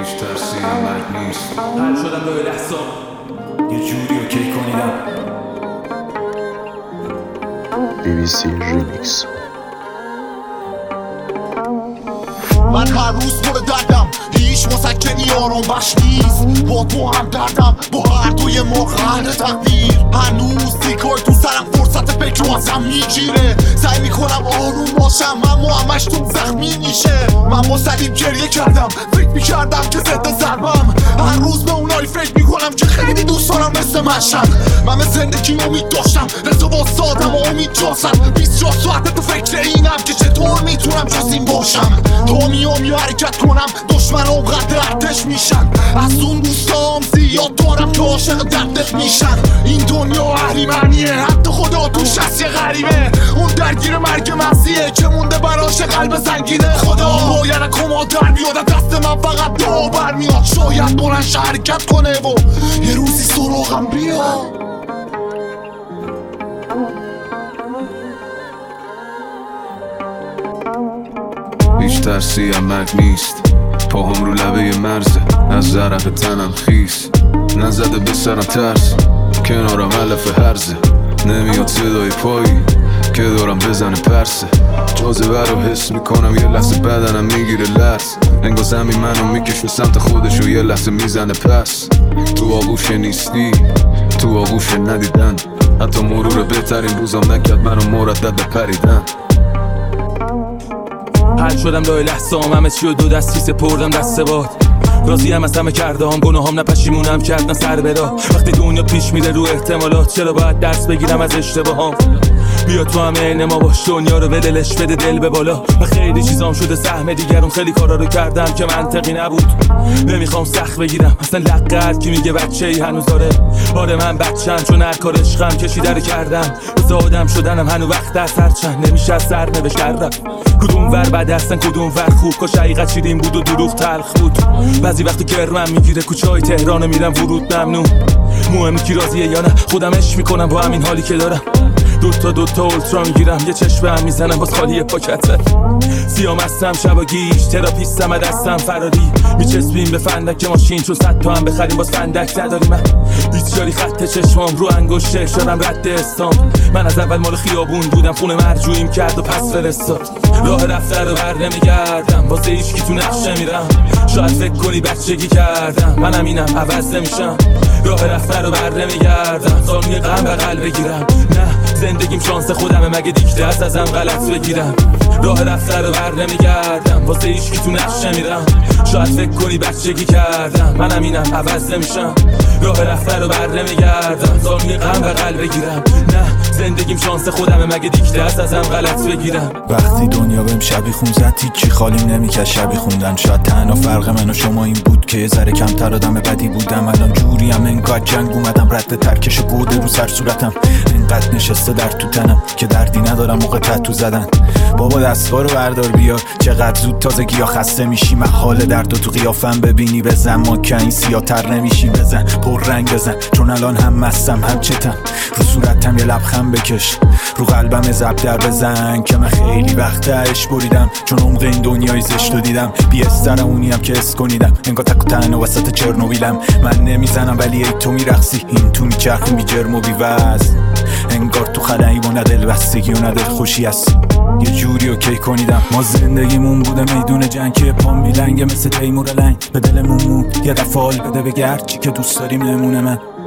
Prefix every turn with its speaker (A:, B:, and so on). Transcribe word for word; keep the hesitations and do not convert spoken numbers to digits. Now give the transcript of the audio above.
A: ترسی مرگ نیست.
B: حل شدم به لحظه
C: یه جوری اوکی کنیدم.
D: بی بی سی ریمیکس.
E: من هر روز پر دردم، هیچ مسکنی آرام بخش نیست. با تو هم دردم، با هر دوی ما قهر تقدیر. هنوز سیگار تو سرم فرصت فکر رو ازم میگیره. سعی میکنم آروم باشم اما همش تو زخمی میشه. من با صلیب گریه کردم، فکر میکردم که ضد ضربم. هر روز به اونایی فکر میکنم که خیلی دوست دارم مثل مشن. من به زندگی امید داشتم، رضا واسادم و امید جاسم. بیست و چهار ساعت تو فکر اینم که چطور میتونم جز این باشم. تا میام یا حرکت کنم دشمن اوقات ارتش میشن. از اون دوستام زیاد دارم که عاشق دردت میشن. این دنیا اهریمنیه، حتی خدا توش هست یه غریبه. اون درگیر مرگ مغزیه که مونده براش قلب زنگینه. خدا باید کما در بیاد، دست من فقط دعا برمیاد. شاید بلنش حرکت کنه و یه روزی سراغم بیاد.
A: هیچ ترسی هم مرگ نیست. پاهم رو لبه مرزه، از ضرب تنم خیس. نزده به سرم ترس، کنارم علف هرزه. نمیاد صدای پایی که دارم بزنه پرسه. جاذبه رو حس میکنم، یه لحظه بدنم میگیره لرز. انگار زمین منو میکشه سمت خودش و یه لحظه میزنه پس. تو آغوش نیستی، تو آغوش ندیدن. حتی مرور بهترین روزم نکرد منو مردد به پریدن.
B: حل شدم لای لحظه هم، همه چی و دو دستی سپردم دست باد. راضی هم از همه کرده هم، گناه هم نپشیمونم کردن سر برا. وقتی دنیا پیش میره رو احتمالات، چرا باید درس بگیرم از اشتباهام؟ بیا تو هم عین ما باش، دنیا رو به دلش بده دل به بالا. و خیلی چیزام شده سهم دیگرون، خیلی کارا رو کردم که منطقی نبود. نمیخوام سخت بگیرم اصلا لقد کی میگه بچه ای هنوز داره. آره من بچم چون هر کار عشقم کشیده رو کردم. بس آدم شدنم هنو وقت از هر چند نمیشه از سر نوشت رفت. کدوم ور بد هستن کدوم ور خوب، کاش حقیقت شیرین بود و دروغ تلخ بود. بعضی وقتی کرمم میگیره کوچه‌های تهرانو میرم ورود ممنوع. مهم کی راضیه یا نه، خودم عشق میکنم با همین حالی که دارم. دوتا دوتا اولترا میگیرم، یه چشم هم میزنم باز خالی پاکته. سیام هستم شبا گیش، تراپیستم دستم فراری. میچسبیم به فندک ماشین چون صد تا هم بخریم باز فندک نداری. من بیچاری خط چشمام رو انگشته شدم رد استام. من از اول مال خیابون بودم، خونه مرجوعیم کرد و پس فرستاد. راه رفته رو بر نمیگردم، واسه هیچ کی تو نقشه میرم. شاید فکر کنی بچگی کردم، منم اینم عوض نمیشم. راه رفته رو بر نمیگردم، قانون غم بغل بگیرم. نه زندگیم شانس خودمه، مگه دیگه از ازم غلط بگیرم. راه رفته رو بر نمیگردم، واسه هیچ کی تو نقشه میرم. شاید فکر کنی بچگی کردم، منم اینم عوض نمیشم. راه رفته رو بر نمیگردم، قانون غم بغل بگیرم. نه زندگیم شانس خودمه، مگه دیگه از ازم غلط بگیرم.
C: وقتی دنیا بهم شبی خون زد هیچی خالیم نمیکرد شبی خوندن. شاید تنها فرق من و شما این بود که یه ذره کمتر آدم بدی بودم. الان جوریم انگار جنگ اومدم، رد ترکش و گوده رو سر صورتم. اینقدر نشسته در تو تنم که دردی ندارم موقع تتو زدن. بابا دستگاه رو بردار بیار، چقدر زود تازگی ها خسته میشی. محال درد و تو قیافم ببینی بزن، ما که این سیاتر نمیشی. بزن پر رنگ بزن چون الان هم مستم هم چتم. رو صورتم یه لبخند بکش، رو قلبم زب در بزن که من خیلی وقت عشق بریدم. چون عمق این دنیای زشت رو دیدم، بی استرم اونیم که اس کنیدم. انگار تک و تنها وسط چرنوبیلم. من نمیزنم ولی ای تو میرقصی، این تو میچرخی بی جرم و بی وزن. انگار تو خلایی و نه دل بستگی و نه دل خوشی هستی. یه جوری اوکی کنیدم، ما زندگیمون بوده میدون جنگ که پام میلنگه مثل تیمور لنگ. به دلمون مون یه دفعه حال بده، بگه هرچی که دوست داریم نمونه من.